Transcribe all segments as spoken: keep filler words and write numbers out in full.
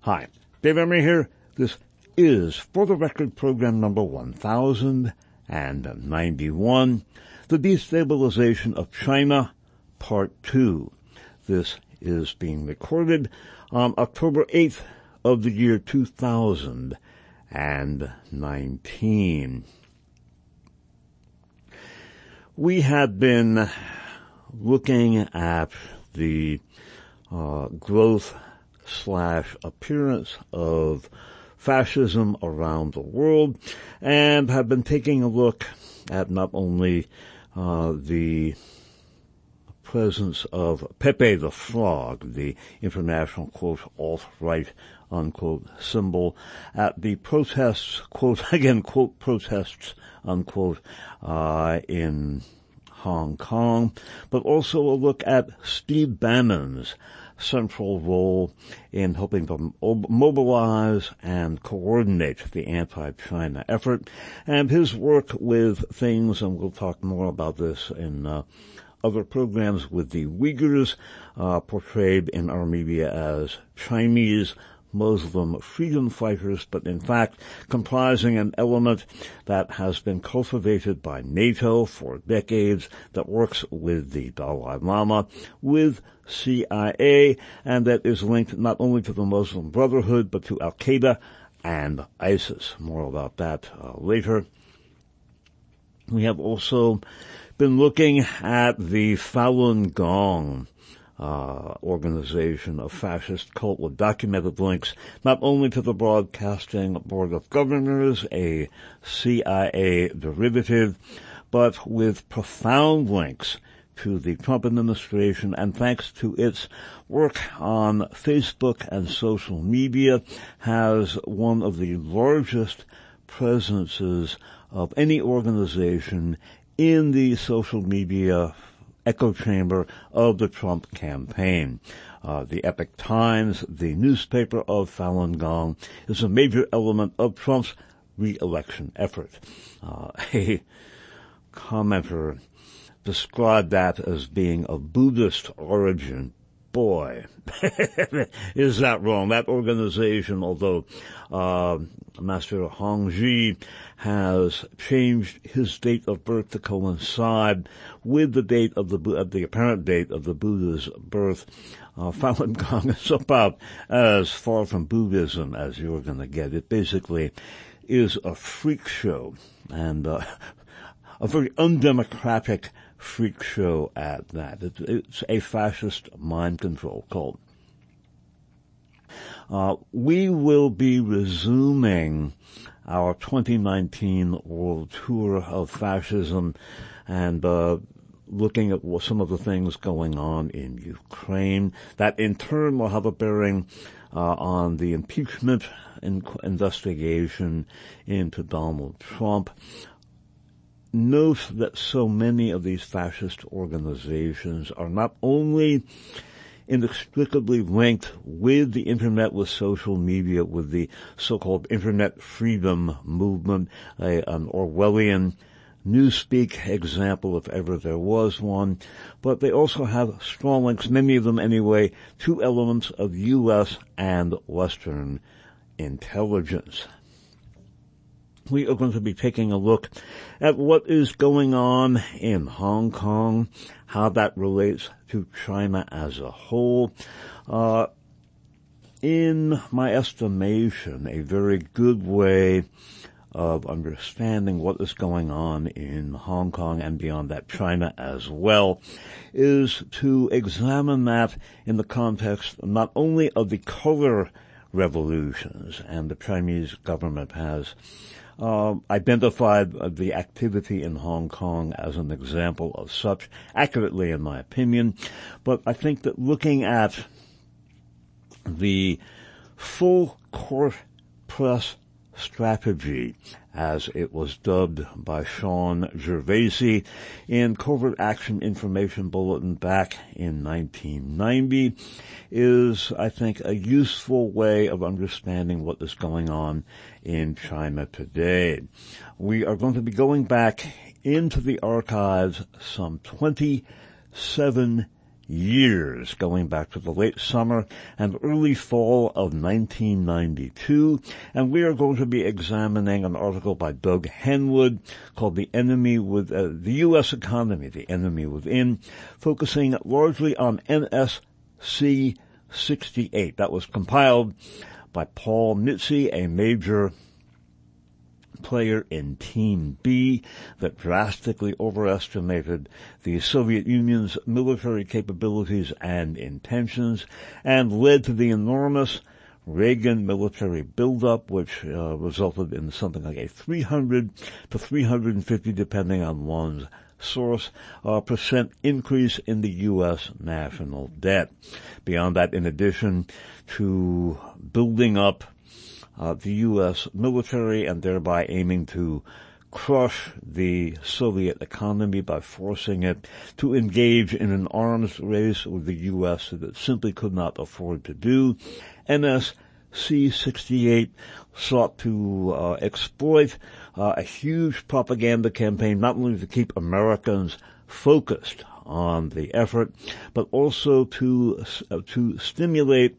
Hi, Dave Emery here. This is For the Record program number one thousand ninety-one, The Destabilization of China, Part two. This is being recorded on October eighth of the year two thousand nineteen. We have been looking at the uh, growth slash appearance of fascism around the world, and have been taking a look at not only uh, the presence of Pepe the Frog, the international, quote, alt-right, unquote, symbol, at the protests, quote, again, quote, protests, unquote, uh, in Hong Kong, but also a look at Steve Bannon's central role in helping to mobilize and coordinate the anti-China effort, and his work with things, and we'll talk more about this in uh, other programs, with the Uyghurs, uh, portrayed in our media as Chinese Muslim freedom fighters, but in fact comprising an element that has been cultivated by NATO for decades, that works with the Dalai Lama, with C I A, and that is linked not only to the Muslim Brotherhood, but to Al-Qaeda and ISIS. More about that uh, later. We have also been looking at the Falun Gong Uh, organization, a fascist cult with documented links not only to the Broadcasting Board of Governors, a C I A derivative, but with profound links to the Trump administration, and thanks to its work on Facebook and social media, has one of the largest presences of any organization in the social media echo chamber of the Trump campaign. Uh, the Epoch Times, the newspaper of Falun Gong, is a major element of Trump's re-election effort. Uh, a commenter described that as being of Buddhist origin. Boy, is that wrong. That organization, although uh, Master Hongzhi has changed his date of birth to coincide with the date of the uh, the apparent date of the Buddha's birth, uh, Falun Gong is about as far from Buddhism as you're going to get. It basically is a freak show, and uh, a very undemocratic freak show at that. It, it's a fascist mind control cult. Uh, we will be resuming our twenty nineteen world tour of fascism and uh, looking at some of the things going on in Ukraine. That in turn will have a bearing uh, on the impeachment in- investigation into Donald Trump. Note that so many of these fascist organizations are not only inextricably linked with the internet, with social media, with the so-called internet freedom movement, a, an Orwellian newspeak example if ever there was one, but they also have strong links, many of them anyway, to elements of U S and Western intelligence. We are going to be taking a look at what is going on in Hong Kong, how that relates to China as a whole. Uh, in my estimation, a very good way of understanding what is going on in Hong Kong and beyond that, China as well, is to examine that in the context not only of the color revolutions, and the Chinese government has Uh, identified the activity in Hong Kong as an example of such, accurately in my opinion. But I think that looking at the full court press strategy, as it was dubbed by Sean Gervasi in Covert Action Information Bulletin back in nineteen ninety, is, I think, a useful way of understanding what is going on in China today. We are going to be going back into the archives some twenty-seven years, going back to the late summer and early fall of nineteen ninety-two. And we are going to be examining an article by Doug Henwood called The Enemy with uh, the U S Economy, The Enemy Within, focusing largely on N S C sixty-eight. That was compiled by Paul Nitze, a major player in Team B that drastically overestimated the Soviet Union's military capabilities and intentions and led to the enormous Reagan military buildup, which uh, resulted in something like a three hundred to three hundred fifty, depending on one's source, uh, percent increase in the U S national debt. Beyond that, in addition to building up Uh, the U S military and thereby aiming to crush the Soviet economy by forcing it to engage in an arms race with the U S that it simply could not afford to do. N S C sixty-eight sought to uh, exploit uh, a huge propaganda campaign, not only to keep Americans focused on the effort, but also to uh, to stimulate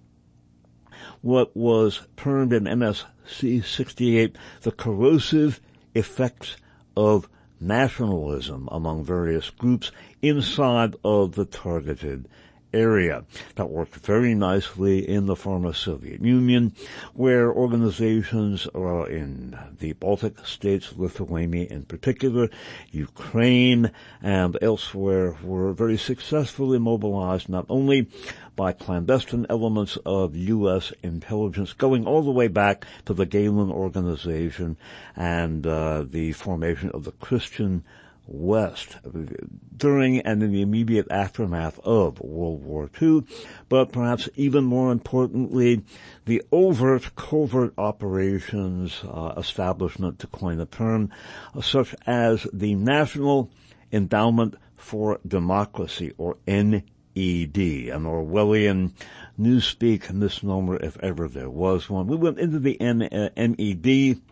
what was termed in N S C sixty-eight the corrosive effects of nationalism among various groups inside of the targeted area. That worked very nicely in the former Soviet Union, where organizations uh, in the Baltic states, Lithuania in particular, Ukraine, and elsewhere were very successfully mobilized not only by clandestine elements of U S intelligence going all the way back to the Galen Organization and uh, the formation of the Christian West during and in the immediate aftermath of World War Two, but perhaps even more importantly, the overt, covert operations uh, establishment, to coin a term, uh, such as the National Endowment for Democracy, or N E D, an Orwellian newspeak misnomer if ever there was one. We went into the N- uh, N E D,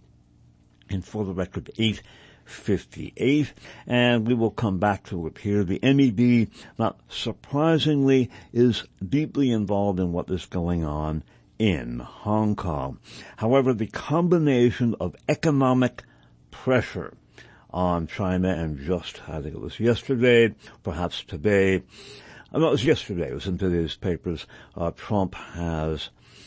and for the record, eight fifty-eight, and we will come back to it here. The N E D, not surprisingly, is deeply involved in what is going on in Hong Kong. However, the combination of economic pressure on China and just, I think it was yesterday, perhaps today, no, it was yesterday, it was in today's papers, uh, Trump has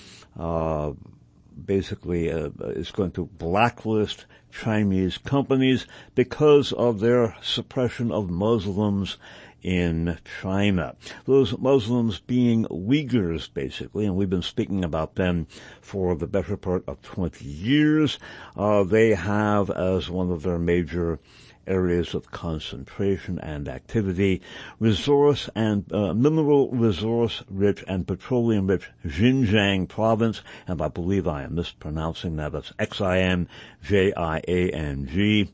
uh basically uh, is going to blacklist Chinese companies because of their suppression of Muslims in China. Those Muslims being Uyghurs, basically, and we've been speaking about them for the better part of twenty years. Uh, they have as one of their major areas of concentration and activity, resource and uh, mineral resource rich and petroleum rich Xinjiang province, and I believe I am mispronouncing that. That's X I N J I A N G.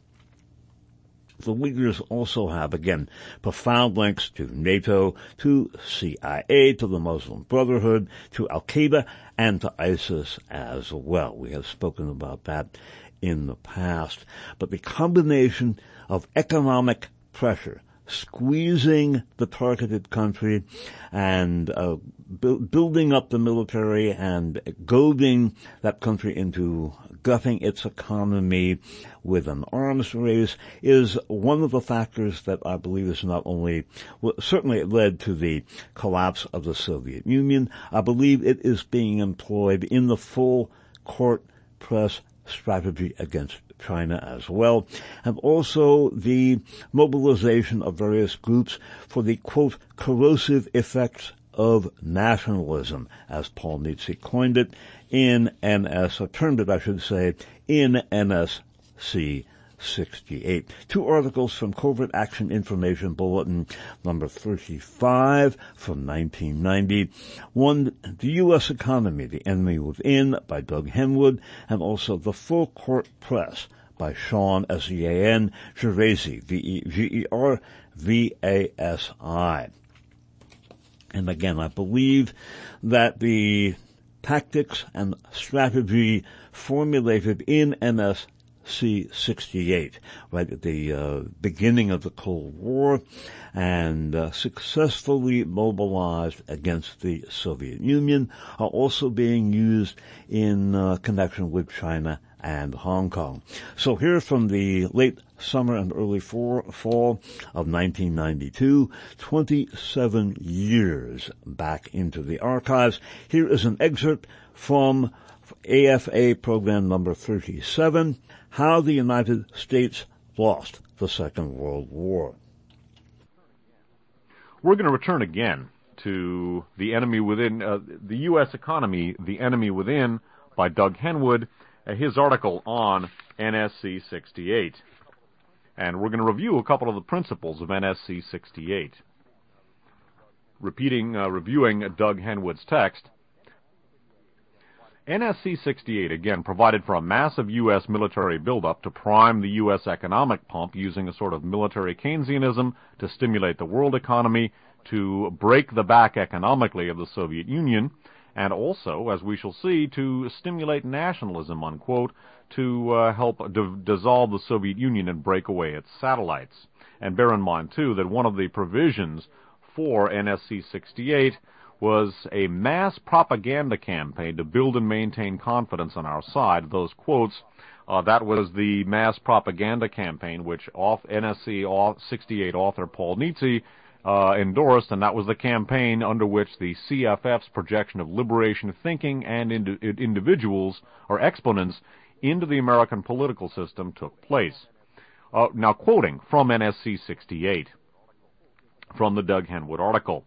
The Uyghurs also have, again, profound links to NATO, to C I A, to the Muslim Brotherhood, to Al-Qaeda, and to ISIS as well. We have spoken about that in the past. But the combination of economic pressure, squeezing the targeted country and uh, bu- building up the military and goading that country into gutting its economy with an arms race is one of the factors that I believe is not only, well, certainly it led to the collapse of the Soviet Union. I believe it is being employed in the full court press strategy against China as well, and also the mobilization of various groups for the, quote, corrosive effects of nationalism, as Paul Nitze coined it, in N S, or termed it, I should say, in N S C sixty-eight. Two articles from Covert Action Information Bulletin number thirty-five from nineteen ninety. One, The U S Economy, The Enemy Within, by Doug Henwood, and also The Full Court Press by Sean, S E A N, Gervasi, V E G E R V A S I. And again, I believe that the tactics and strategy formulated in N S C sixty-eight, right at the uh, beginning of the Cold War, and uh, successfully mobilized against the Soviet Union, are also being used in uh, connection with China and Hong Kong. So here from the late summer and early for, fall of nineteen ninety-two, twenty-seven years back into the archives, here is an excerpt from A F A program number thirty-seven, How the United States Lost the Second World War. We're going to return again to The Enemy Within, uh, the U S Economy, The Enemy Within, by Doug Henwood, uh, his article on N S C sixty-eight. And we're going to review a couple of the principles of N S C sixty-eight. Repeating, uh, reviewing Doug Henwood's text, N S C sixty-eight, again, provided for a massive U S military buildup to prime the U S economic pump using a sort of military Keynesianism to stimulate the world economy, to break the back economically of the Soviet Union, and also, as we shall see, to stimulate nationalism, unquote, to uh, help d- dissolve the Soviet Union and break away its satellites. And bear in mind, too, that one of the provisions for N S C sixty-eight was a mass propaganda campaign to build and maintain confidence on our side. Those quotes, uh, that was the mass propaganda campaign which off N S C sixty-eight author Paul Nitze uh, endorsed, and that was the campaign under which the C F F's projection of liberation thinking and indi- individuals, or exponents, into the American political system took place. Uh, now, quoting from N S C sixty-eight, from the Doug Henwood article,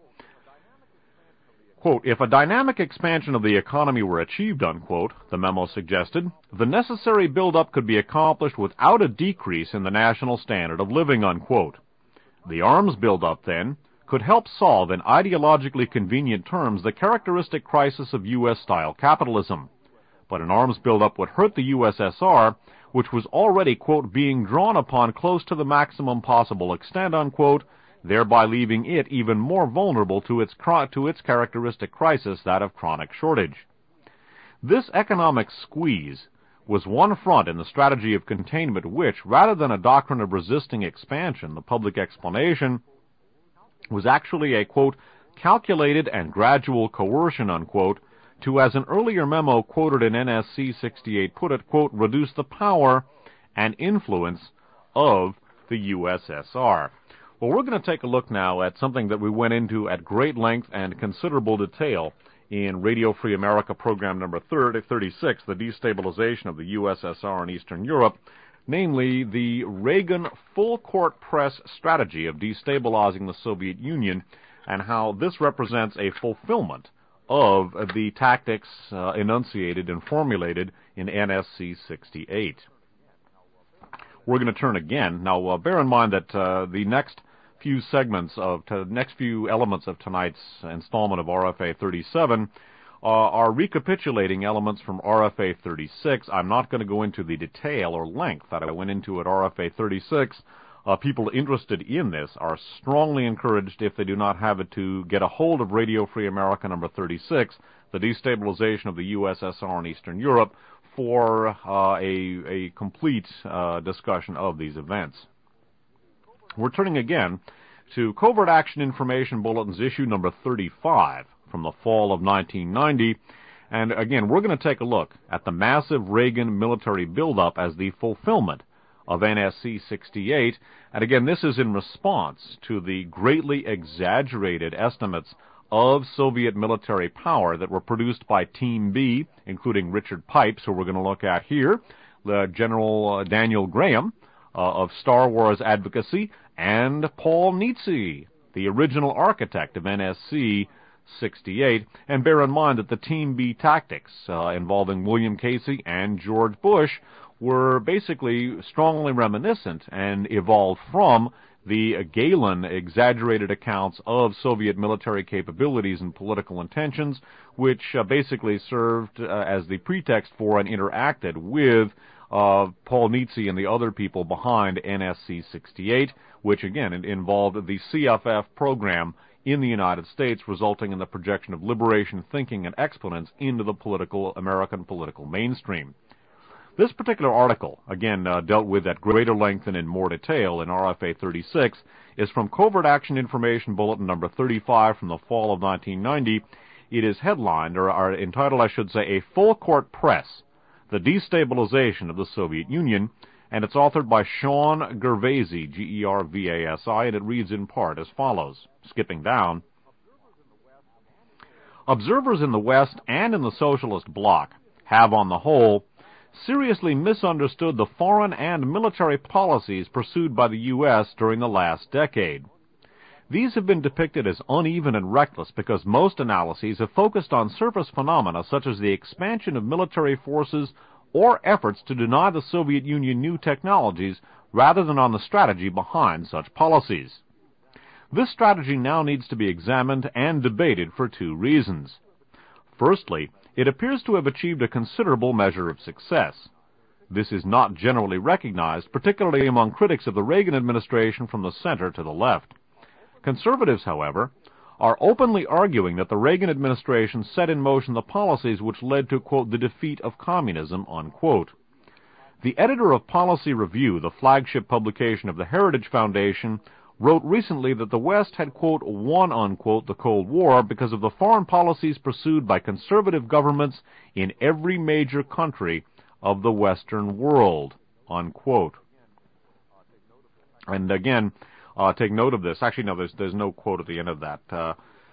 quote, if a dynamic expansion of the economy were achieved, unquote, the memo suggested, the necessary buildup could be accomplished without a decrease in the national standard of living, unquote. The arms buildup, then, could help solve in ideologically convenient terms the characteristic crisis of U S-style capitalism. But an arms buildup would hurt the U S S R, which was already, quote, being drawn upon close to the maximum possible extent, unquote, thereby leaving it even more vulnerable to its to its characteristic crisis, that of chronic shortage. This economic squeeze was one front in the strategy of containment which, rather than a doctrine of resisting expansion, the public explanation, was actually a, quote, calculated and gradual coercion, unquote, to, as an earlier memo quoted in N S C sixty-eight put it, quote, reduce the power and influence of the U S S R. Well, we're going to take a look now at something that we went into at great length and considerable detail in Radio Free America program number thirty-six, the destabilization of the U S S R in Eastern Europe, namely the Reagan full-court press strategy of destabilizing the Soviet Union, and how this represents a fulfillment of the tactics uh, enunciated and formulated in N S C sixty-eight. We're going to turn again. Now, uh, bear in mind that uh, the next few segments of, the next few elements of tonight's installment of R F A thirty-seven uh, are recapitulating elements from R F A thirty-six. I'm not going to go into the detail or length that I went into at R F A thirty-six. Uh, people interested in this are strongly encouraged, if they do not have it, to get a hold of Radio Free America number thirty-six, the destabilization of the U S S R in Eastern Europe, for uh, a, a complete uh, discussion of these events. We're turning again to Covert Action Information Bulletins issue number thirty-five from the fall of nineteen ninety. And again, we're going to take a look at the massive Reagan military buildup as the fulfillment of N S C sixty-eight. And again, this is in response to the greatly exaggerated estimates of Soviet military power that were produced by Team B, including Richard Pipes, who we're going to look at here, the General uh, Daniel Graham uh, of Star Wars Advocacy, and Paul Nitze, the original architect of N S C sixty-eight. And bear in mind that the Team B tactics uh, involving William Casey and George Bush were basically strongly reminiscent and evolved from the Galen exaggerated accounts of Soviet military capabilities and political intentions, which uh, basically served uh, as the pretext for and interacted with uh, Paul Nitze and the other people behind N S C sixty-eight, which again involved the C F F program in the United States, resulting in the projection of liberation thinking and exponents into the political American political mainstream. This particular article, again uh, dealt with at greater length and in more detail in R F A thirty-six, is from Covert Action Information Bulletin number thirty-five from the fall of nineteen ninety. It is headlined, or, or entitled, I should say, A Full Court Press, The Destabilization of the Soviet Union, and it's authored by Sean Gervasi, G E R V A S I, and it reads in part as follows, skipping down. Observers in the West and in the socialist bloc have, on the whole, seriously misunderstood the foreign and military policies pursued by the U S during the last decade. These have been depicted as uneven and reckless because most analyses have focused on surface phenomena such as the expansion of military forces or efforts to deny the Soviet Union new technologies rather than on the strategy behind such policies. This strategy now needs to be examined and debated for two reasons. Firstly, it appears to have achieved a considerable measure of success. This is not generally recognized, particularly among critics of the Reagan administration from the center to the left. Conservatives, however, are openly arguing that the Reagan administration set in motion the policies which led to, quote, the defeat of communism, unquote. The editor of Policy Review, the flagship publication of the Heritage Foundation, wrote recently that the West had, quote, won, unquote, the Cold War because of the foreign policies pursued by conservative governments in every major country of the Western world, unquote. And again, uh, take note of this. Actually, no, there's, there's no quote at the end of that. Uh,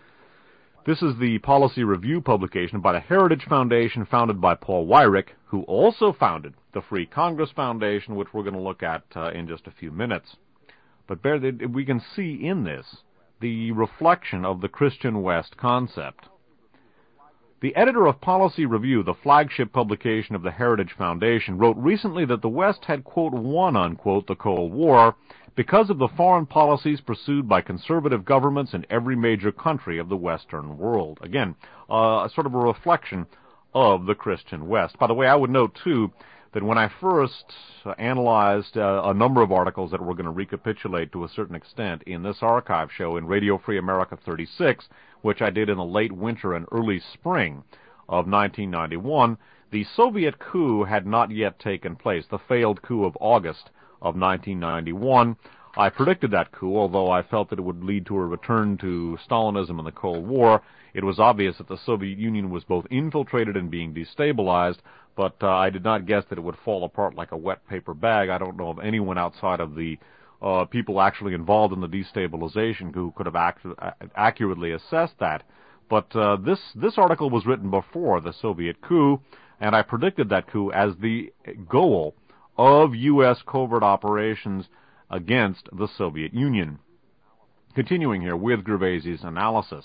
this is the Policy Review publication by the Heritage Foundation, founded by Paul Weyrich, who also founded the Free Congress Foundation, which we're going to look at uh, in just a few minutes. But bear, we can see in this the reflection of the Christian West concept. The editor of Policy Review, the flagship publication of the Heritage Foundation, wrote recently that the West had, quote, won, unquote, the Cold War because of the foreign policies pursued by conservative governments in every major country of the Western world. Again, uh, sort of a reflection of the Christian West. By the way, I would note, too, that when I first uh, analyzed uh, a number of articles that we're going to recapitulate to a certain extent in this archive show in Radio Free America thirty-six, which I did in the late winter and early spring of nineteen ninety-one, the Soviet coup had not yet taken place, the failed coup of August of nineteen ninety-one. I predicted that coup, although I felt that it would lead to a return to Stalinism and the Cold War. It was obvious that the Soviet Union was both infiltrated and being destabilized, but uh, I did not guess that it would fall apart like a wet paper bag. I don't know of anyone outside of the uh, people actually involved in the destabilization who could have act- accurately assessed that. But uh, this, this article was written before the Soviet coup, and I predicted that coup as the goal of U S covert operations against the Soviet Union. Continuing here with Gervasi's analysis.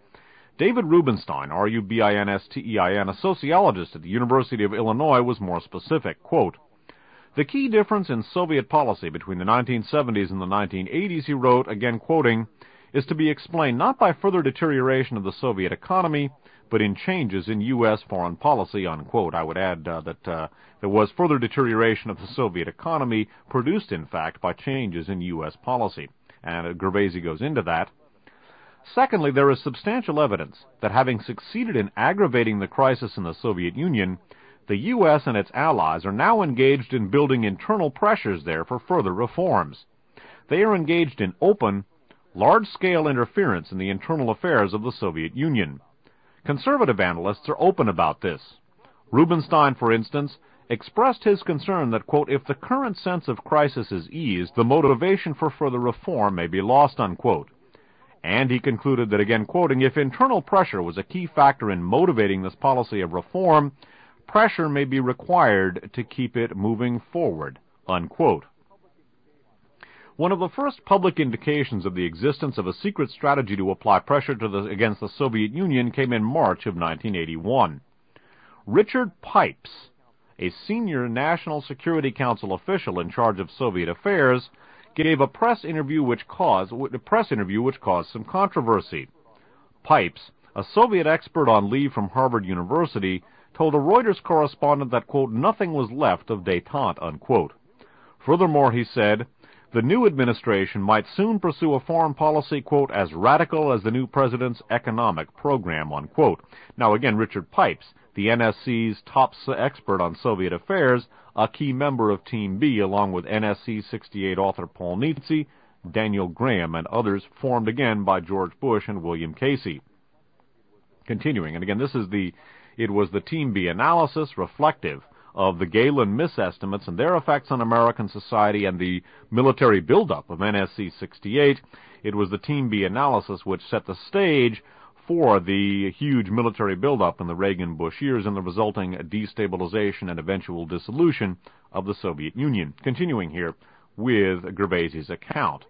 David Rubenstein, R U B I N S T E I N, a sociologist at the University of Illinois, was more specific. Quote, the key difference in Soviet policy between the nineteen seventies and the nineteen eighties, he wrote, again quoting, is to be explained not by further deterioration of the Soviet economy, but in changes in U S foreign policy, unquote. I would add uh, that uh, there was further deterioration of the Soviet economy produced, in fact, by changes in U S policy. And uh, Gervasi goes into that. Secondly, there is substantial evidence that having succeeded in aggravating the crisis in the Soviet Union, the U S and its allies are now engaged in building internal pressures there for further reforms. They are engaged in open, large-scale interference in the internal affairs of the Soviet Union. Conservative analysts are open about this. Rubenstein, for instance, expressed his concern that, quote, if the current sense of crisis is eased, the motivation for further reform may be lost, unquote. And he concluded that, again quoting, if internal pressure was a key factor in motivating this policy of reform, pressure may be required to keep it moving forward, unquote. One of the first public indications of the existence of a secret strategy to apply pressure to the, against the Soviet Union came in March of nineteen eighty-one. Richard Pipes, a senior National Security Council official in charge of Soviet affairs, gave a press interview which caused a press interview which caused some controversy. Pipes, a Soviet expert on leave from Harvard University, told a Reuters correspondent that, quote, nothing was left of détente, unquote. Furthermore, he said, the new administration might soon pursue a foreign policy, quote, as radical as the new president's economic program, unquote. Now, again, Richard Pipes the N S C's top expert on Soviet affairs, a key member of Team B, along with N S C sixty-eight author Paul Nitze, Daniel Graham, and others, formed again by George Bush and William Casey. Continuing, and again, this is the, it was the Team B analysis reflective of the Gehlen misestimates and their effects on American society and the military buildup of N S C sixty-eight. It was the Team B analysis which set the stage for the huge military buildup in the Reagan-Bush years and the resulting destabilization and eventual dissolution of the Soviet Union. Continuing here with Gervasi's account.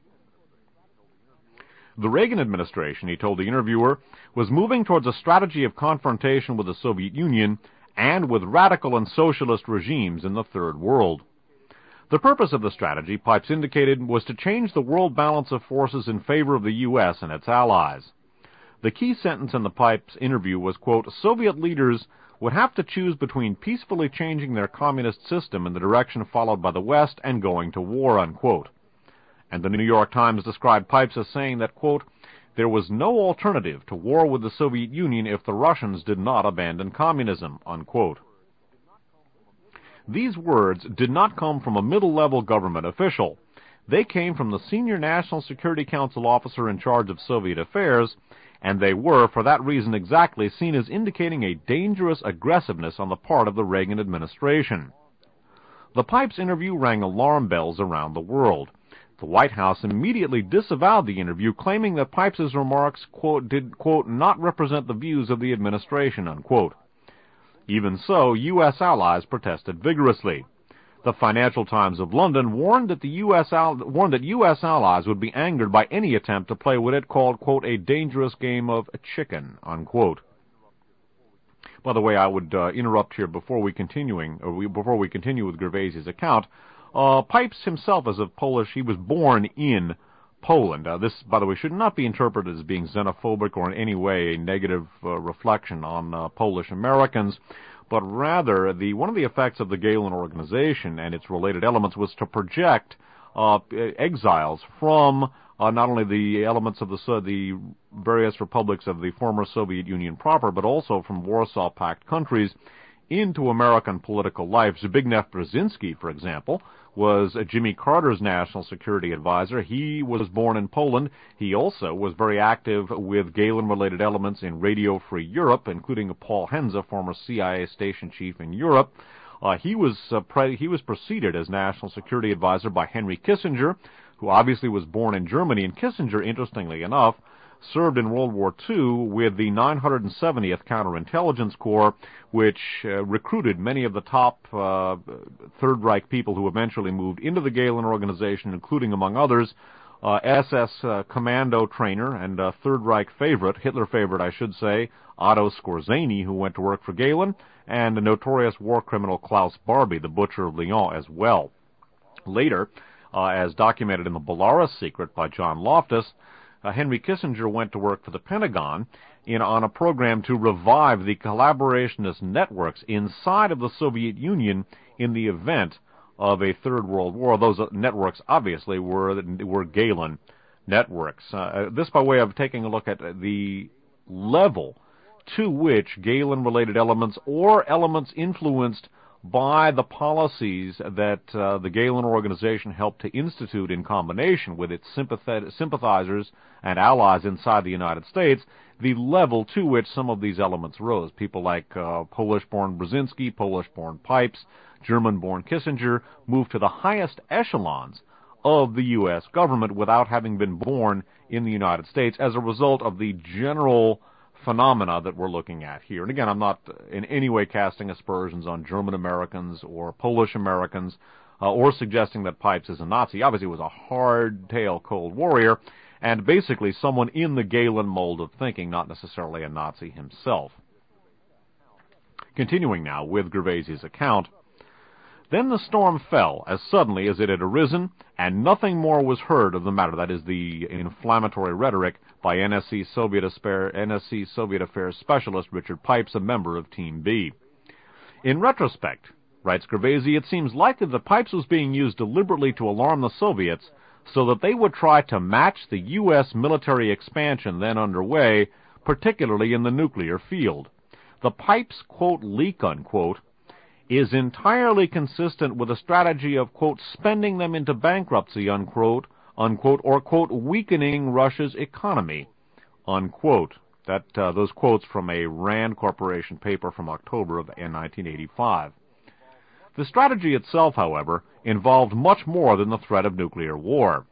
The Reagan administration, he told the interviewer, was moving towards a strategy of confrontation with the Soviet Union and with radical and socialist regimes in the Third World. The purpose of the strategy, Pipes indicated, was to change the world balance of forces in favor of the U S and its allies. The key sentence in the Pipes interview was, quote, Soviet leaders would have to choose between peacefully changing their communist system in the direction followed by the West and going to war, unquote. And the New York Times described Pipes as saying that, quote, there was no alternative to war with the Soviet Union if the Russians did not abandon communism, unquote. These words did not come from a middle-level government official. They came from the senior National Security Council officer in charge of Soviet affairs, and they were, for that reason exactly, seen as indicating a dangerous aggressiveness on the part of the Reagan administration. The Pipes interview rang alarm bells around the world. The White House immediately disavowed the interview, claiming that Pipes's remarks, quote, did, quote, not represent the views of the administration, unquote. Even so, U S allies protested vigorously. The Financial Times of London warned that the U S al- warned that U S allies would be angered by any attempt to play what it called, quote, a dangerous game of chicken, unquote. By the way, I would uh, interrupt here before we continuing, or we, before we continue with Gervasi's account. Uh, Pipes himself is of Polish. He was born in Poland. Uh, this, by the way, should not be interpreted as being xenophobic or in any way a negative uh, reflection on uh, Polish Americans, but rather the one of the effects of the Gehlen organization and its related elements was to project uh, exiles from uh, not only the elements of the uh, the various republics of the former Soviet Union proper, but also from Warsaw Pact countries into American political life. Zbigniew Brzezinski, for example, was uh, Jimmy Carter's national security advisor. He was born in Poland. He also was very active with Gehlen-related elements in Radio Free Europe, including Paul Henze, former C I A station chief in Europe. Uh, he was uh, pre- he was preceded as national security advisor by Henry Kissinger, who obviously was born in Germany. And Kissinger, interestingly enough, served in World War Two with the nine hundred seventieth Counterintelligence Corps, which uh, recruited many of the top uh, Third Reich people who eventually moved into the Gehlen organization, including, among others, uh, S S uh, commando trainer and uh, Third Reich favorite, Hitler favorite, I should say, Otto Skorzeny, who went to work for Gehlen, and the notorious war criminal Klaus Barbie, the Butcher of Lyon, as well. Later, uh, as documented in The Belarus Secret by John Loftus, Uh, Henry Kissinger went to work for the Pentagon in on a program to revive the collaborationist networks inside of the Soviet Union in the event of a Third World War. Those uh, networks obviously were were Gehlen networks. Uh, this by way of taking a look at the level to which Gehlen-related elements or elements influenced by the policies that uh, the Gehlen organization helped to institute in combination with its sympathizers and allies inside the United States, the level to which some of these elements rose. People like uh, Polish-born Brzezinski, Polish-born Pipes, German-born Kissinger moved to the highest echelons of the U S government without having been born in the United States as a result of the general phenomena that we're looking at here. And again, I'm not in any way casting aspersions on German Americans or Polish Americans uh, or suggesting that Pipes is a Nazi. Obviously, he was a hard-tailed Cold Warrior and basically someone in the Gehlen mold of thinking, not necessarily a Nazi himself. Continuing now with Gervasi's account, then the storm fell as suddenly as it had arisen, and nothing more was heard of the matter. That is the inflammatory rhetoric by N S C Soviet, N S C Soviet Affairs Specialist Richard Pipes, a member of Team B. In retrospect, writes Gervasi, it seems likely that Pipes was being used deliberately to alarm the Soviets so that they would try to match the U S military expansion then underway, particularly in the nuclear field. the pipes, quote, leak, unquote, is entirely consistent with a strategy of, quote, spending them into bankruptcy, unquote, unquote, or, quote, weakening Russia's economy, unquote. That, uh, those quotes from a Rand Corporation paper from October of nineteen eighty-five. The strategy itself, however, involved much more than the threat of nuclear war.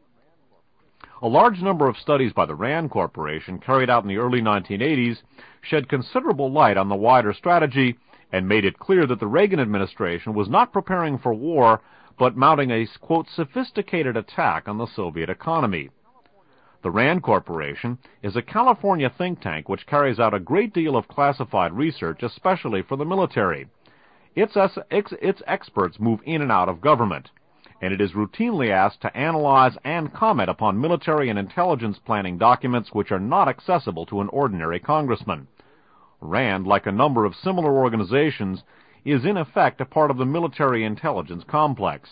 A large number of studies by the Rand Corporation carried out in the early nineteen eighties shed considerable light on the wider strategy and made it clear that the Reagan administration was not preparing for war, but mounting a, quote, sophisticated attack on the Soviet economy. The Rand Corporation is a California think tank which carries out a great deal of classified research, especially for the military. Its, its, its experts move in and out of government, and it is routinely asked to analyze and comment upon military and intelligence planning documents which are not accessible to an ordinary congressman. Rand, like a number of similar organizations, is in effect a part of the military intelligence complex.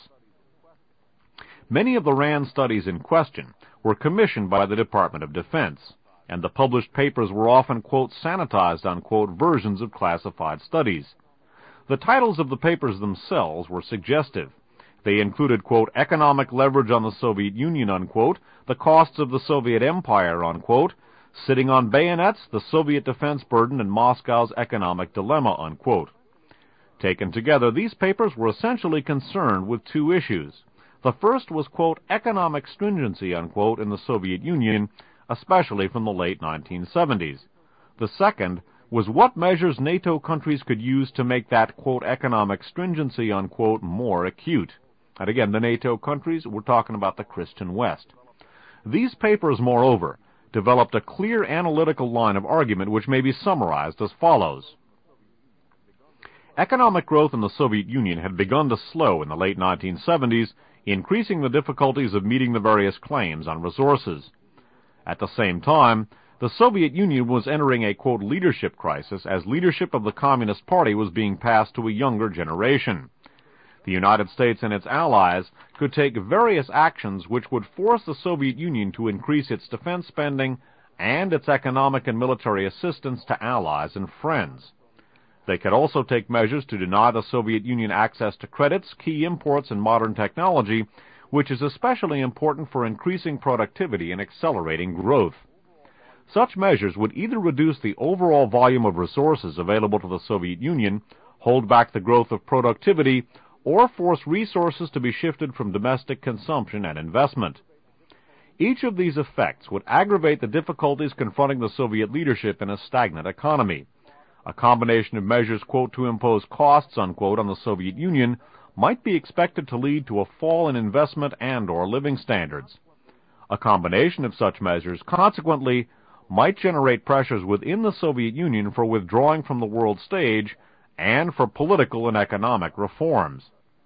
Many of the Rand studies in question were commissioned by the Department of Defense, and the published papers were often, quote, sanitized, unquote, versions of classified studies. The titles of the papers themselves were suggestive. They included, quote, economic leverage on the Soviet Union, unquote, the costs of the Soviet Empire, unquote, sitting on bayonets, the Soviet defense burden, and Moscow's economic dilemma, unquote. Taken together, these papers were essentially concerned with two issues. The first was, quote, economic stringency, unquote, in the Soviet Union, especially from the late nineteen seventies. The second was what measures NATO countries could use to make that, quote, economic stringency, unquote, more acute. And again, the NATO countries, we're talking about the Christian West. These papers, moreover, developed a clear analytical line of argument which may be summarized as follows. Economic growth in the Soviet Union had begun to slow in the late nineteen seventies, increasing the difficulties of meeting the various claims on resources. At the same time, the Soviet Union was entering a, quote, leadership crisis as leadership of the Communist Party was being passed to a younger generation. The United States and its allies could take various actions which would force the Soviet Union to increase its defense spending and its economic and military assistance to allies and friends. They could also take measures to deny the Soviet Union access to credits, key imports, and modern technology, which is especially important for increasing productivity and accelerating growth. Such measures would either reduce the overall volume of resources available to the Soviet Union, hold back the growth of productivity, or force resources to be shifted from domestic consumption and investment. Each of these effects would aggravate the difficulties confronting the Soviet leadership in a stagnant economy. A combination of measures, quote, to impose costs, unquote, on the Soviet Union might be expected to lead to a fall in investment and or living standards. A combination of such measures, consequently, might generate pressures within the Soviet Union for withdrawing from the world stage and for political and economic reforms.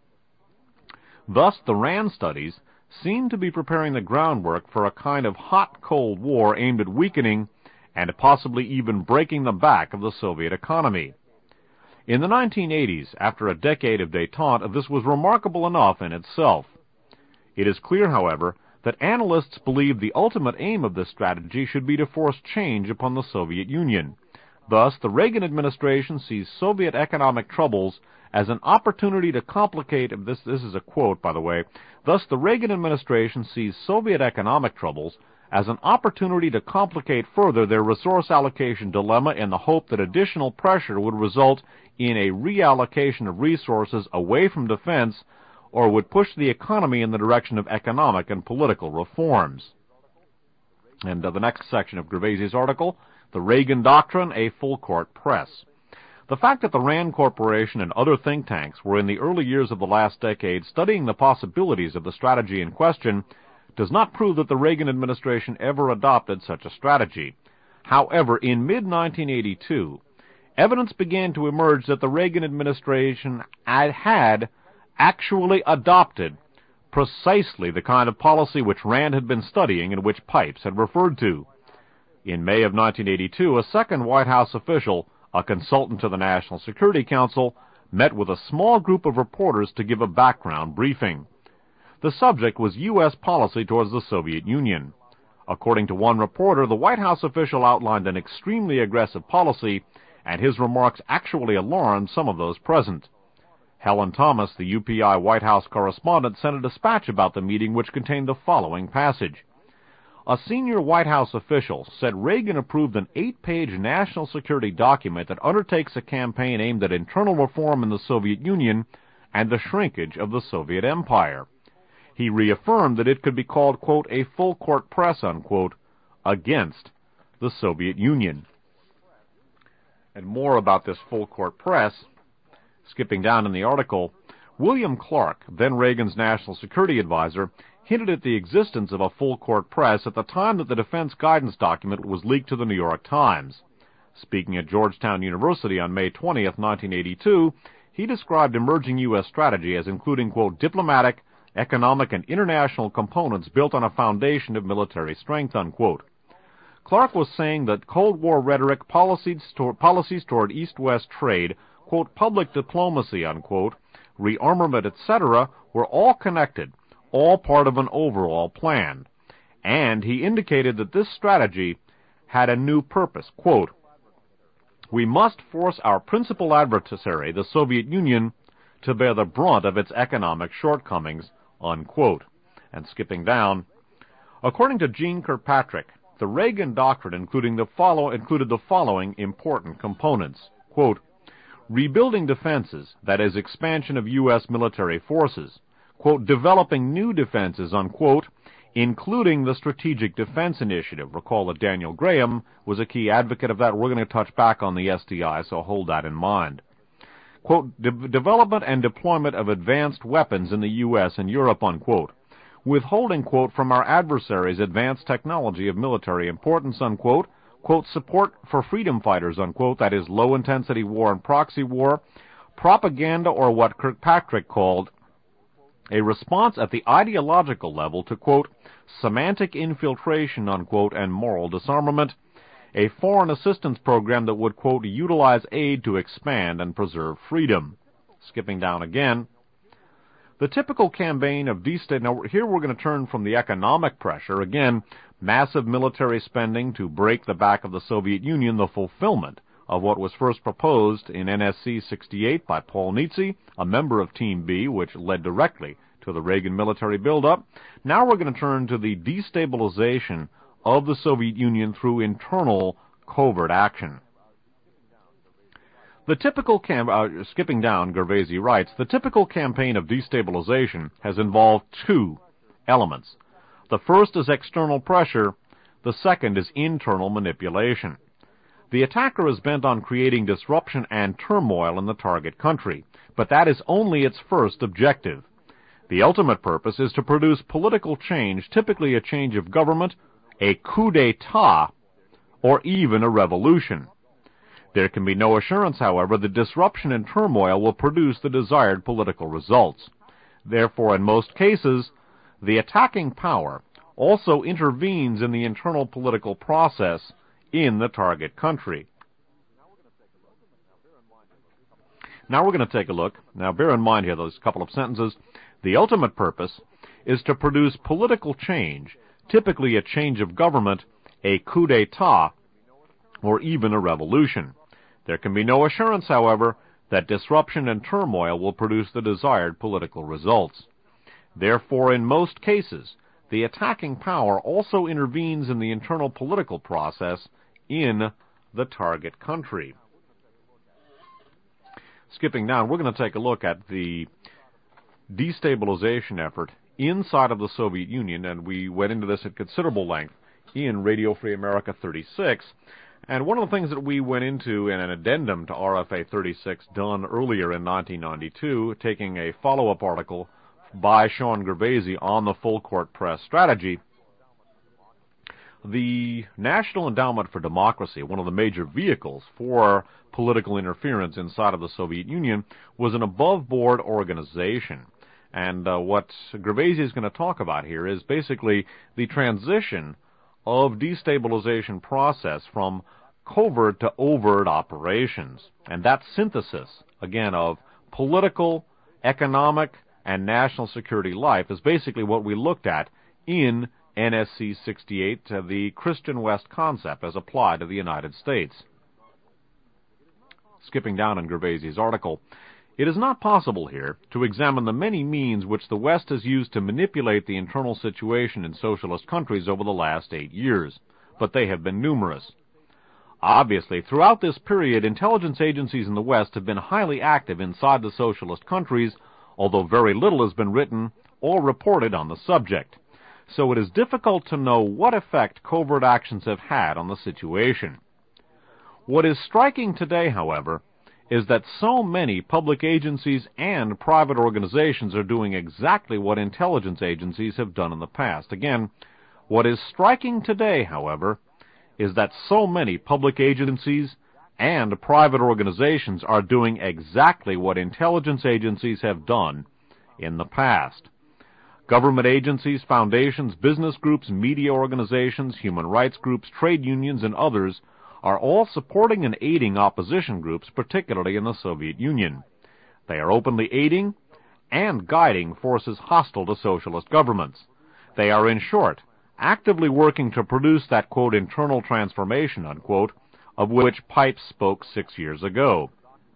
Thus, the Rand studies seem to be preparing the groundwork for a kind of hot Cold War aimed at weakening and possibly even breaking the back of the Soviet economy. In the nineteen eighties, after a decade of détente, this was remarkable enough in itself. It is clear, however, that analysts believe the ultimate aim of this strategy should be to force change upon the Soviet Union. Thus, the Reagan administration sees Soviet economic troubles as an opportunity to complicate, this, this is a quote, by the way, thus the Reagan administration sees Soviet economic troubles as an opportunity to complicate further their resource allocation dilemma in the hope that additional pressure would result in a reallocation of resources away from defense or would push the economy in the direction of economic and political reforms. And uh, the next section of Gervasi's article, The Reagan Doctrine, a Full Court Press. The fact that the Rand Corporation and other think tanks were in the early years of the last decade studying the possibilities of the strategy in question does not prove that the Reagan administration ever adopted such a strategy. However, in mid nineteen eighty-two, evidence began to emerge that the Reagan administration had actually adopted precisely the kind of policy which Rand had been studying and which Pipes had referred to. In May of nineteen eighty-two, a second White House official, a consultant to the National Security Council, met with a small group of reporters to give a background briefing. The subject was U S policy towards the Soviet Union. According to one reporter, the White House official outlined an extremely aggressive policy and his remarks actually alarmed some of those present. Helen Thomas, the U P I White House correspondent, sent a dispatch about the meeting which contained the following passage. A senior White House official said Reagan approved an eight-page national security document that undertakes a campaign aimed at internal reform in the Soviet Union and the shrinkage of the Soviet Empire. He reaffirmed that it could be called, quote, a full-court press, unquote, against the Soviet Union. And more about this full-court press, skipping down in the article, William Clark, then Reagan's national security advisor, hinted at the existence of a full-court press at the time that the defense guidance document was leaked to the New York Times. Speaking at Georgetown University on May twentieth, nineteen eighty-two, he described emerging U S strategy as including, quote, diplomatic, economic, and international components built on a foundation of military strength, unquote. Clark was saying that Cold War rhetoric, policies toward, policies toward East-West trade, quote, public diplomacy, unquote, rearmament, et cetera, were all connected, all part of an overall plan. And he indicated that this strategy had a new purpose, quote, we must force our principal adversary, the Soviet Union, to bear the brunt of its economic shortcomings, unquote. And skipping down, according to Gene Kirkpatrick, the Reagan doctrine including the follow, included the following important components, quote, rebuilding defenses, that is, expansion of U S military forces, quote, developing new defenses, unquote, including the Strategic Defense Initiative. Recall that Daniel Graham was a key advocate of that. We're going to touch back on the S D I, so hold that in mind. Quote, de- development and deployment of advanced weapons in the U S and Europe, unquote, withholding, quote, from our adversaries advanced technology of military importance, unquote, quote, support for freedom fighters, unquote, that is, low-intensity war and proxy war, propaganda, or what Kirkpatrick called a response at the ideological level to, quote, semantic infiltration, unquote, and moral disarmament, a foreign assistance program that would, quote, utilize aid to expand and preserve freedom. Skipping down again, the typical campaign of destabilization. Now, here we're going to turn from the economic pressure, again, massive military spending to break the back of the Soviet Union, the fulfillment of what was first proposed in N S C sixty-eight by Paul Nitze, a member of Team B, which led directly to the Reagan military buildup. Now we're going to turn to the destabilization of the Soviet Union through internal covert action. The typical cam- uh, skipping down, Gervasi writes, the typical campaign of destabilization has involved two elements. The first is external pressure. The second is internal manipulation. The attacker is bent on creating disruption and turmoil in the target country, but that is only its first objective. The ultimate purpose is to produce political change, typically a change of government, a coup d'etat, or even a revolution. There can be no assurance, however, that disruption and turmoil will produce the desired political results. Therefore, in most cases, the attacking power also intervenes in the internal political process in the target country. Now we're going to take a look. Now bear in mind here those couple of sentences. The ultimate purpose is to produce political change, typically a change of government, a coup d'etat, or even a revolution. There can be no assurance, however, that disruption and turmoil will produce the desired political results. Therefore, in most cases, the attacking power also intervenes in the internal political process in the target country. Skipping down, we're going to take a look at the destabilization effort inside of the Soviet Union, and we went into this at considerable length in Radio Free America thirty-six. And one of the things that we went into in an addendum to R F A thirty-six done earlier in nineteen ninety-two, taking a follow-up article by Sean Gervasi on the full court press strategy, the National Endowment for Democracy, one of the major vehicles for political interference inside of the Soviet Union, was an above-board organization. And uh, what Gervasi is going to talk about here is basically the transition of destabilization process from covert to overt operations. And that synthesis, again, of political, economic, and national security life is basically what we looked at in N S C sixty-eight, uh, the Christian West concept as applied to the United States. skipping down in Gervaisi's article, it is not possible here to examine the many means which the West has used to manipulate the internal situation in socialist countries over the last eight years, but they have been numerous. Obviously, throughout this period, intelligence agencies in the West have been highly active inside the socialist countries, although very little has been written or reported on the subject. So it is difficult to know what effect covert actions have had on the situation. What is striking today, however, is that so many public agencies and private organizations are doing exactly what intelligence agencies have done in the past. Again, what is striking today, however, is that so many public agencies and private organizations are doing exactly what intelligence agencies have done in the past. Government agencies, foundations, business groups, media organizations, human rights groups, trade unions, and others are all supporting and aiding opposition groups, particularly in the Soviet Union. They are openly aiding and guiding forces hostile to socialist governments. They are, in short, actively working to produce that, quote, internal transformation, unquote, of which Pipes spoke six years ago.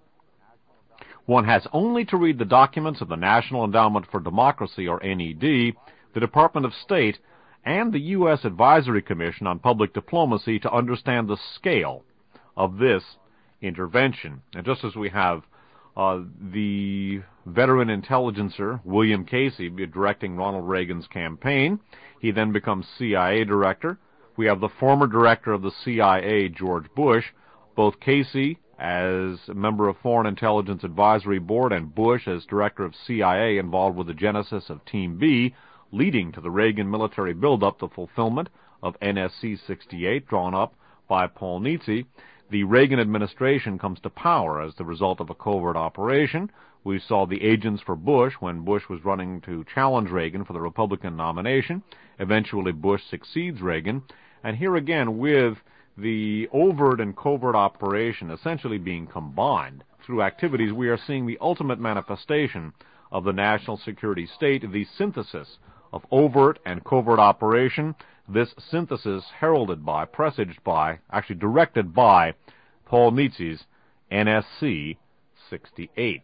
One has only to read the documents of the National Endowment for Democracy, or N E D, the Department of State, and the U S Advisory Commission on Public Diplomacy to understand the scale of this intervention. And just as we have uh, the veteran intelligencer, William Casey, directing Ronald Reagan's campaign, he then becomes C I A director. We have the former director of the C I A, George Bush, both Casey as a member of Foreign Intelligence Advisory Board and Bush as director of C I A involved with the genesis of Team B, leading to the Reagan military buildup, the fulfillment of N S C sixty-eight, drawn up by Paul Nitze. The Reagan administration comes to power as the result of a covert operation. We saw the agents for Bush when Bush was running to challenge Reagan for the Republican nomination. Eventually, Bush succeeds Reagan. And here again, with the overt and covert operation essentially being combined through activities, we are seeing the ultimate manifestation of the national security state, the synthesis of overt and covert operation, this synthesis heralded by, presaged by, actually directed by Paul Nitze's N S C sixty-eight.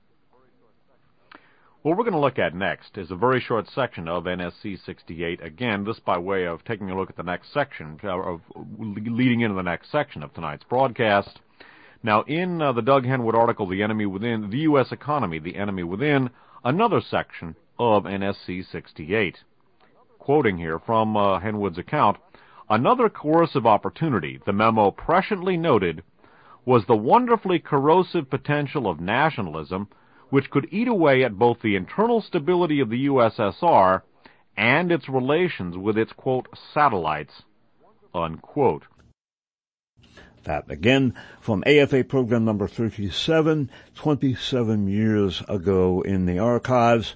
What we're going to look at next is a very short section of N S C sixty-eight. Again, this by way of taking a look at the next section, uh, of leading into the next section of tonight's broadcast. Now, in uh, the Doug Henwood article, The Enemy Within, the U S Economy, The Enemy Within, another section of N S C sixty-eight. Quoting here from uh, Henwood's account, another coercive opportunity, the memo presciently noted, was the wonderfully corrosive potential of nationalism, which could eat away at both the internal stability of the U S S R and its relations with its, quote, satellites, unquote. That again from A F A program number thirty-seven, twenty-seven years ago in the archives,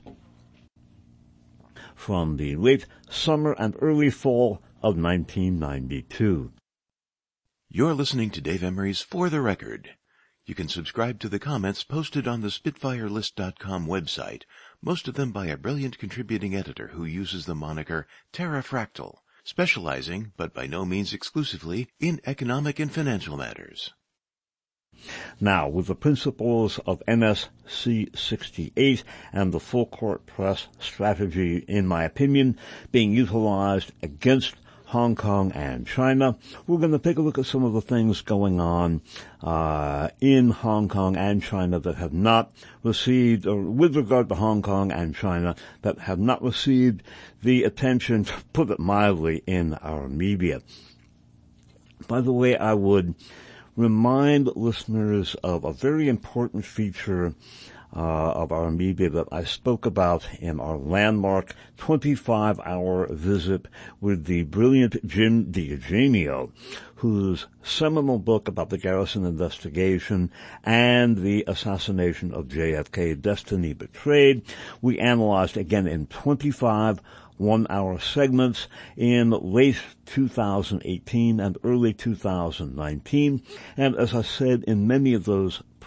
from the late summer and early fall of nineteen ninety-two. You're listening to Dave Emery's For the Record. You can subscribe to the comments posted on the Spitfire List dot com website, most of them by a brilliant contributing editor who uses the moniker Terrafractal, specializing, but by no means exclusively, in economic and financial matters. Now, with the principles of N S C sixty-eight and the full court press strategy, in my opinion, being utilized against Hong Kong and China, we're going to take a look at some of the things going on uh in Hong Kong and China that have not received, or with regard to Hong Kong and China, that have not received the attention, to put it mildly, in our media. By the way, I would remind listeners of a very important feature Uh, of our media that I spoke about in our landmark twenty-five hour visit with the brilliant Jim DiEugenio, whose seminal book about the Garrison investigation and the assassination of J F K, Destiny Betrayed, we analyzed again in twenty-five one-hour segments in late two thousand eighteen and early two thousand nineteen. And as I said in many of those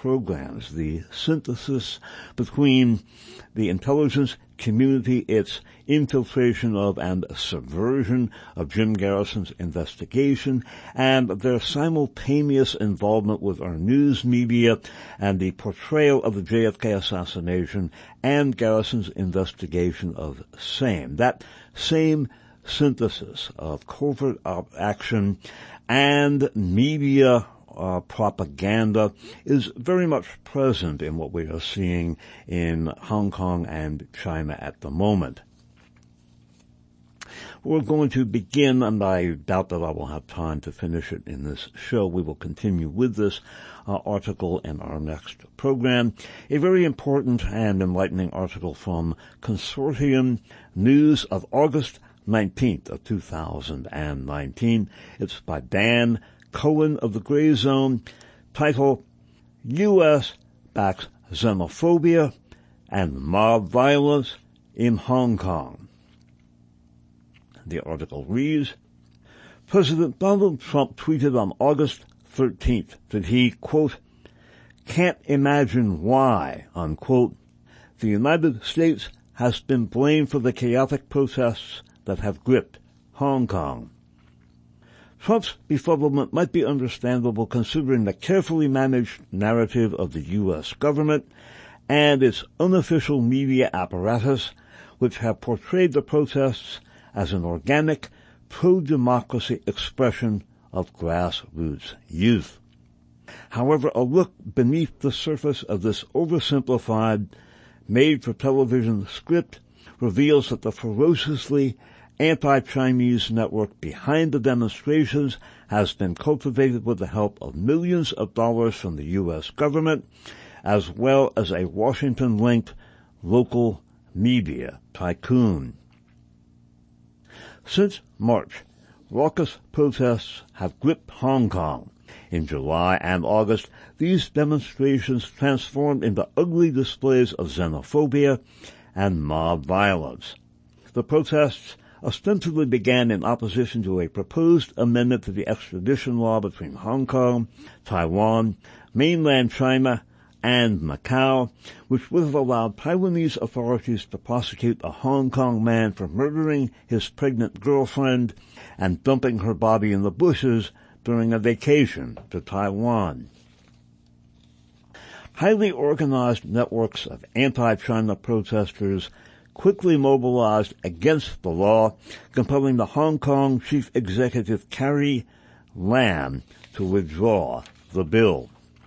programs, the synthesis between the intelligence community, its infiltration of and subversion of Jim Garrison's investigation, and their simultaneous involvement with our news media and the portrayal of the J F K assassination and Garrison's investigation of same. That same synthesis of covert action and media uh, propaganda is very much present in what we are seeing in Hong Kong and China at the moment. We're going to begin, and I doubt that I will have time to finish it in this show. We will continue with this uh, article in our next program. A very important and enlightening article from Consortium News of August nineteenth of two thousand nineteen. It's by Dan Cohen of the Gray Zone, title, U S Backs Xenophobia and Mob Violence in Hong Kong. The article reads, President Donald Trump tweeted on August thirteenth that he, quote, can't imagine why, unquote, the United States has been blamed for the chaotic protests that have gripped Hong Kong. Trump's befuddlement might be understandable considering the carefully managed narrative of the U S government and its unofficial media apparatus, which have portrayed the protests as an organic, pro-democracy expression of grassroots youth. However, a look beneath the surface of this oversimplified, made-for-television script reveals that the ferociously anti-Chinese network behind the demonstrations has been cultivated with the help of millions of dollars from the U S government, as well as a Washington-linked local media tycoon. Since March, raucous protests have gripped Hong Kong. In July and August, these demonstrations transformed into ugly displays of xenophobia and mob violence. The protests ostensibly began in opposition to a proposed amendment to the extradition law between Hong Kong, Taiwan, mainland China, and Macau, which would have allowed Taiwanese authorities to prosecute a Hong Kong man for murdering his pregnant girlfriend and dumping her body in the bushes during a vacation to Taiwan. Highly organized networks of anti-China protesters quickly mobilized against the law, compelling the Hong Kong chief executive Carrie Lam to withdraw the bill.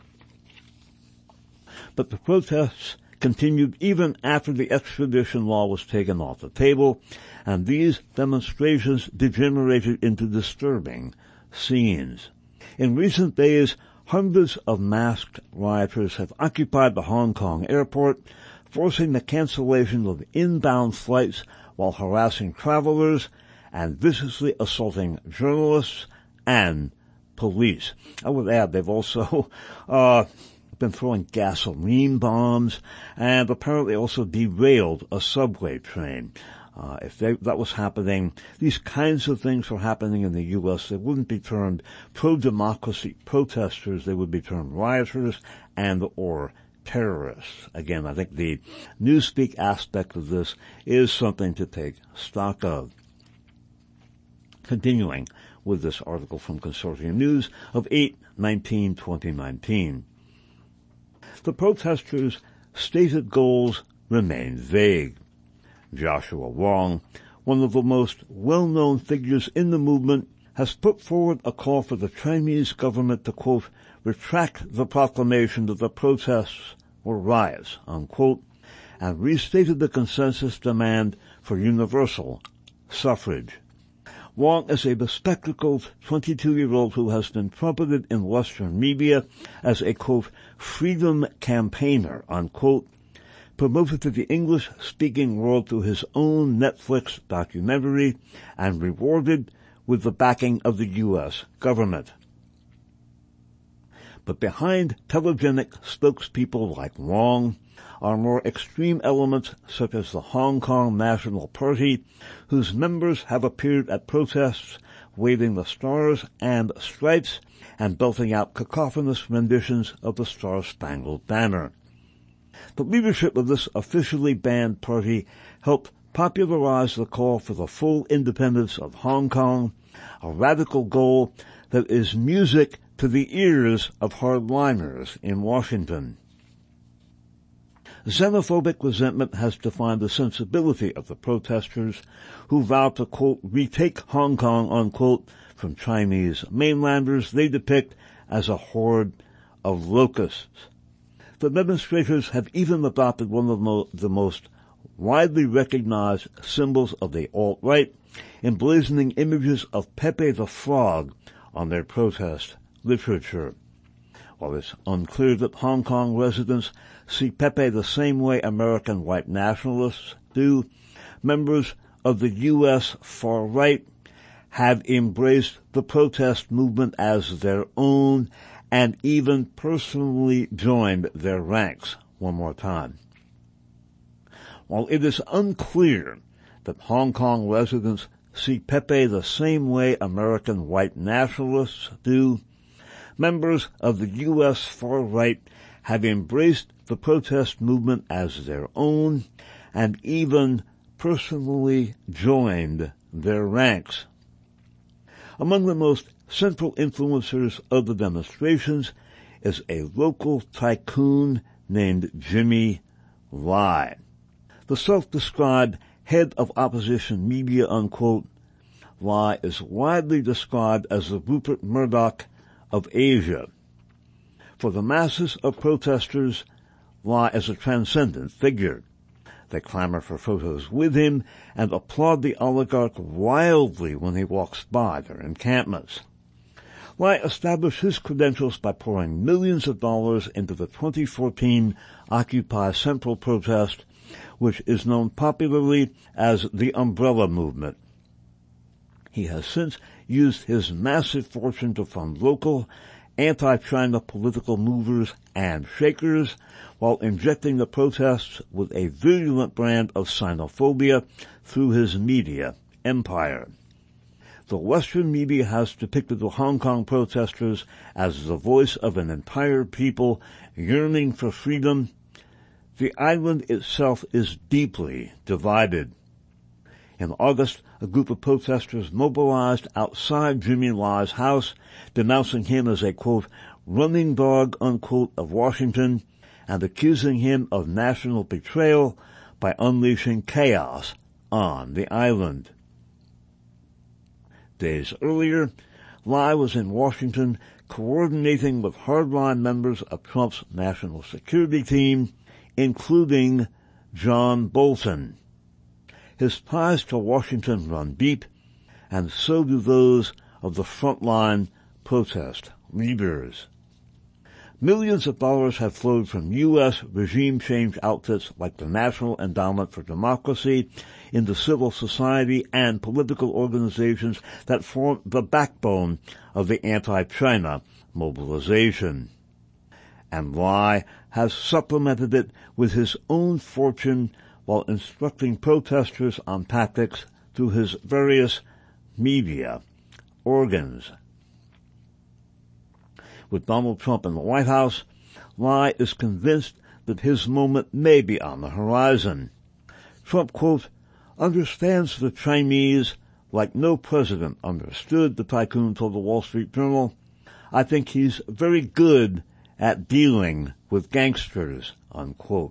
But the protests continued even after the extradition law was taken off the table, and these demonstrations degenerated into disturbing scenes. In recent days, hundreds of masked rioters have occupied the Hong Kong airport, forcing the cancellation of inbound flights while harassing travelers and viciously assaulting journalists and police. I would add they've also uh been throwing gasoline bombs and apparently also derailed a subway train. Uh, if they, that was happening, these kinds of things were happening in the U S, they wouldn't be termed pro-democracy protesters, they would be termed rioters and or terrorists. Again, I think the newspeak aspect of this is something to take stock of. Continuing with this article from Consortium News of eight nineteen twenty nineteen. The protesters' stated goals remain vague. Joshua Wong, one of the most well-known figures in the movement, has put forward a call for the Chinese government to, quote, retract the proclamation that the protests were riots, unquote, and restated the consensus demand for universal suffrage. Wong is a bespectacled twenty-two-year-old who has been trumpeted in Western media as a, quote, freedom campaigner, unquote, promoted to the English-speaking world through his own Netflix documentary and rewarded with the backing of the U S government. But behind telegenic spokespeople like Wong are more extreme elements such as the Hong Kong National Party, whose members have appeared at protests waving the stars and stripes and belting out cacophonous renditions of the Star-Spangled Banner. The leadership of this officially banned party helped popularize the call for the full independence of Hong Kong, a radical goal that is music to the ears of hardliners in Washington. Xenophobic resentment has defined the sensibility of the protesters who vowed to, quote, retake Hong Kong, unquote, from Chinese mainlanders they depict as a horde of locusts. The demonstrators have even adopted one of the, mo- the most widely recognized symbols of the alt-right, emblazoning images of Pepe the Frog on their protest literature. While it's unclear that Hong Kong residents see Pepe the same way American white nationalists do, members of the U S far-right have embraced the protest movement as their own and even personally joined their ranks. One more time. While it is unclear that Hong Kong residents see Pepe the same way American white nationalists do, members of the U S far-right have embraced the protest movement as their own and even personally joined their ranks. Among the most central influencers of the demonstrations is a local tycoon named Jimmy Lai. The self-described head of opposition media, unquote, Lai is widely described as the Rupert Murdoch of Asia. For the masses of protesters, Lai is a transcendent figure. They clamor for photos with him and applaud the oligarch wildly when he walks by their encampments. Lai established his credentials by pouring millions of dollars into the twenty fourteen Occupy Central protest, which is known popularly as the Umbrella Movement. He has since used his massive fortune to fund local anti-China political movers and shakers while injecting the protests with a virulent brand of xenophobia through his media empire. The Western media has depicted the Hong Kong protesters as the voice of an entire people yearning for freedom. The island itself is deeply divided. In August, a group of protesters mobilized outside Jimmy Lai's house, denouncing him as a, quote, running dog, unquote, of Washington, and accusing him of national betrayal by unleashing chaos on the island. Days earlier, Lai was in Washington coordinating with hardline members of Trump's national security team, including John Bolton. His ties to Washington run deep, and so do those of the frontline protest leaders. Millions of dollars have flowed from U S regime change outfits like the National Endowment for Democracy into civil society and political organizations that form the backbone of the anti-China mobilization. And Lai has supplemented it with his own fortune while instructing protesters on tactics through his various media organs. With Donald Trump in the White House, Lai is convinced that his moment may be on the horizon. Trump, quote, understands the Chinese like no president understood, the tycoon told the Wall Street Journal. I think he's very good at dealing with gangsters, unquote.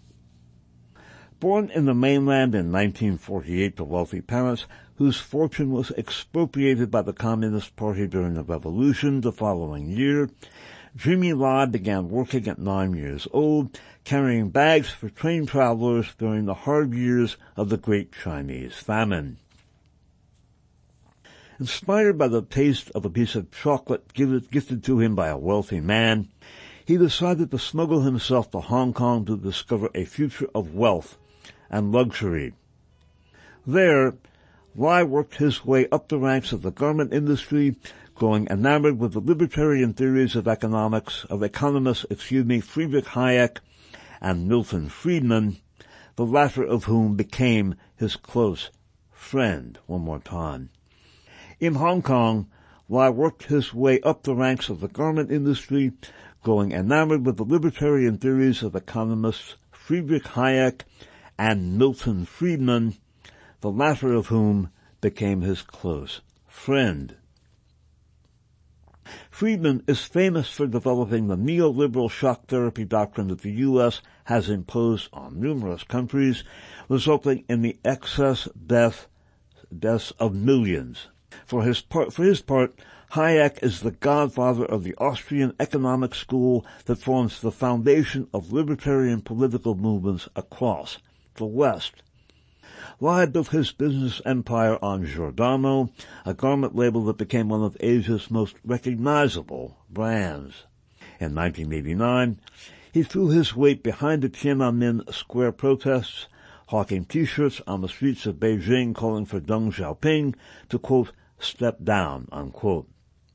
Born in the mainland in nineteen forty-eight to wealthy parents whose fortune was expropriated by the Communist Party during the Revolution the following year, Jimmy Lai began working at nine years old, carrying bags for train travelers during the hard years of the Great Chinese Famine. Inspired by the taste of a piece of chocolate gifted to him by a wealthy man, he decided to smuggle himself to Hong Kong to discover a future of wealth and luxury. There, Lai worked his way up the ranks of the garment industry, growing enamored with the libertarian theories of economics, of economists, excuse me, Friedrich Hayek and Milton Friedman, the latter of whom became his close friend. One more time. In Hong Kong, Lai worked his way up the ranks of the garment industry, growing enamored with the libertarian theories of economists Friedrich Hayek and Milton Friedman, the latter of whom became his close friend. Friedman is famous for developing the neoliberal shock therapy doctrine that the U S has imposed on numerous countries, resulting in the excess death, deaths of millions. For his part, for his part, Hayek is the godfather of the Austrian economic school that forms the foundation of libertarian political movements across the West. Lai built his business empire on Giordano, a garment label that became one of Asia's most recognizable brands. In nineteen eighty-nine, he threw his weight behind the Tiananmen Square protests, hawking T-shirts on the streets of Beijing calling for Deng Xiaoping to, quote, step down, unquote.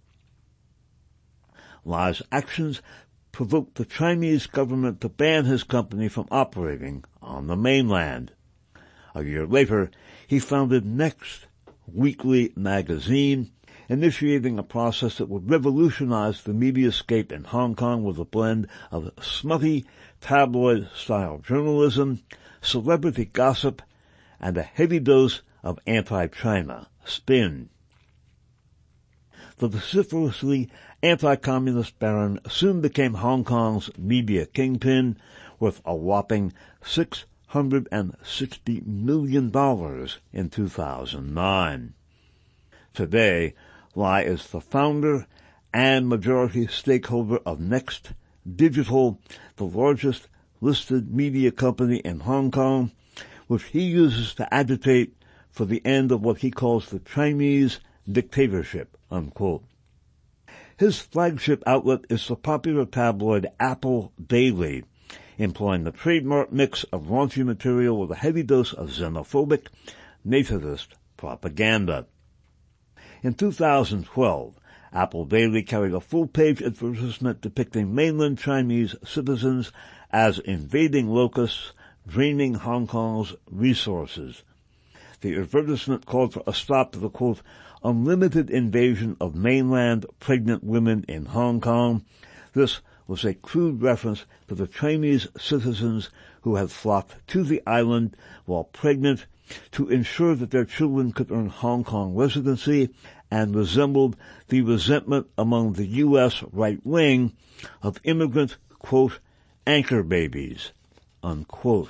Lai's actions provoked the Chinese government to ban his company from operating on the mainland. A year later, he founded Next Weekly magazine, initiating a process that would revolutionize the mediascape in Hong Kong with a blend of smutty, tabloid-style journalism, celebrity gossip, and a heavy dose of anti-China spin. The vociferously anti-communist baron soon became Hong Kong's media kingpin, worth a whopping six hundred sixty million dollars in two thousand nine. Today, Lai is the founder and majority stakeholder of Next Digital, the largest listed media company in Hong Kong, which he uses to agitate for the end of what he calls the Chinese dictatorship, unquote. His flagship outlet is the popular tabloid Apple Daily, employing the trademark mix of raunchy material with a heavy dose of xenophobic, nativist propaganda. In two thousand twelve, Apple Daily carried a full-page advertisement depicting mainland Chinese citizens as invading locusts, draining Hong Kong's resources. The advertisement called for a stop to the, quote, unlimited invasion of mainland pregnant women in Hong Kong. This was a crude reference to the Chinese citizens who had flocked to the island while pregnant to ensure that their children could earn Hong Kong residency, and resembled the resentment among the U S right wing of immigrant, quote, anchor babies, unquote.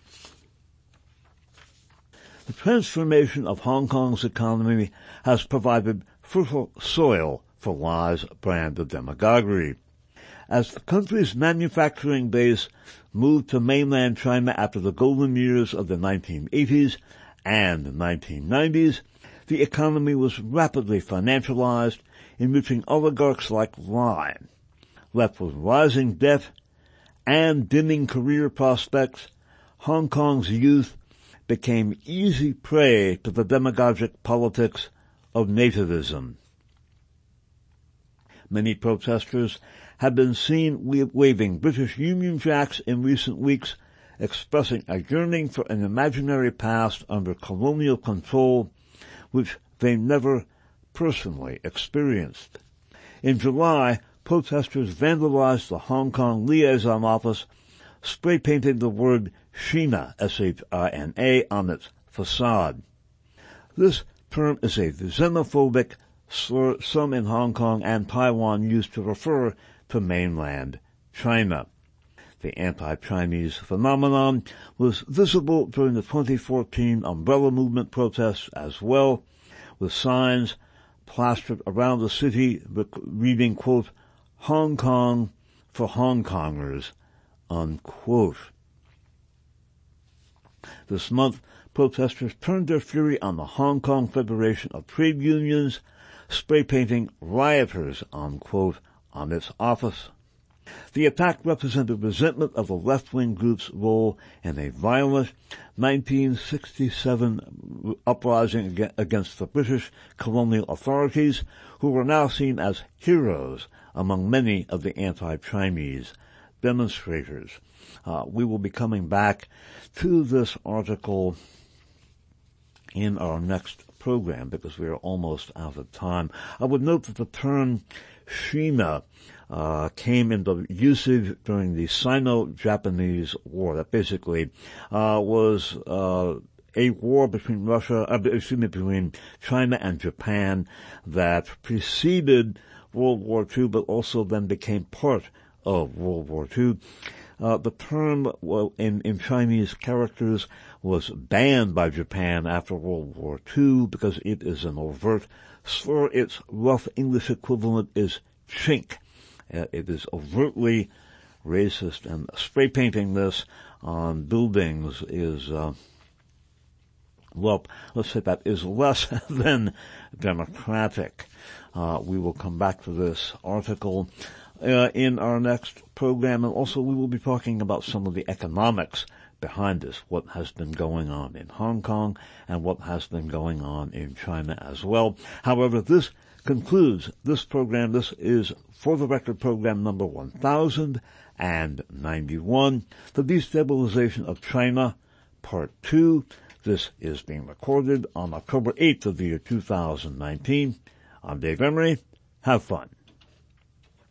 The transformation of Hong Kong's economy has provided fertile soil for Lai's brand of demagoguery. As the country's manufacturing base moved to mainland China after the golden years of the nineteen eighties and nineteen nineties, the economy was rapidly financialized, enriching oligarchs like Lai. Left with rising debt and dimming career prospects, Hong Kong's youth became easy prey to the demagogic politics of nativism. Many protesters have been seen waving British Union Jacks in recent weeks, expressing a yearning for an imaginary past under colonial control, which they never personally experienced. In July, protesters vandalized the Hong Kong liaison office, spray painting the word Shina, S H I N A, on its facade. This term is a xenophobic slur some in Hong Kong and Taiwan used to refer to mainland China. The anti-Chinese phenomenon was visible during the twenty fourteen Umbrella Movement protests as well, with signs plastered around the city reading, quote, Hong Kong for Hong Kongers, unquote. This month, protesters turned their fury on the Hong Kong Federation of Trade Unions, spray painting rioters, unquote, on its office. The attack represented resentment of the left-wing group's role in a violent nineteen sixty-seven uprising against the British colonial authorities, who were now seen as heroes among many of the anti-Chinese demonstrators. Uh, we will be coming back to this article in our next program because we are almost out of time. I would note that the term Shima uh, came into usage during the Sino-Japanese War. That basically uh, was uh, a war between Russia, uh, excuse me, between China and Japan that preceded World War Two, but also then became part of World War Two. Uh, the term, well, in, in Chinese characters was banned by Japan after World War Two because it is an overt slur. Its rough English equivalent is chink. Uh, it is overtly racist, and spray painting this on buildings is, uh, well, let's say that is less than democratic. Uh, we will come back to this article uh, in our next program, and also we will be talking about some of the economics behind this, what has been going on in Hong Kong and what has been going on in China as well. However, this concludes this program. This is For the Record program number one thousand ninety-one, The Destabilization of China, Part two. This is being recorded on October eighth of the year two thousand nineteen. I'm Dave Emery. Have fun.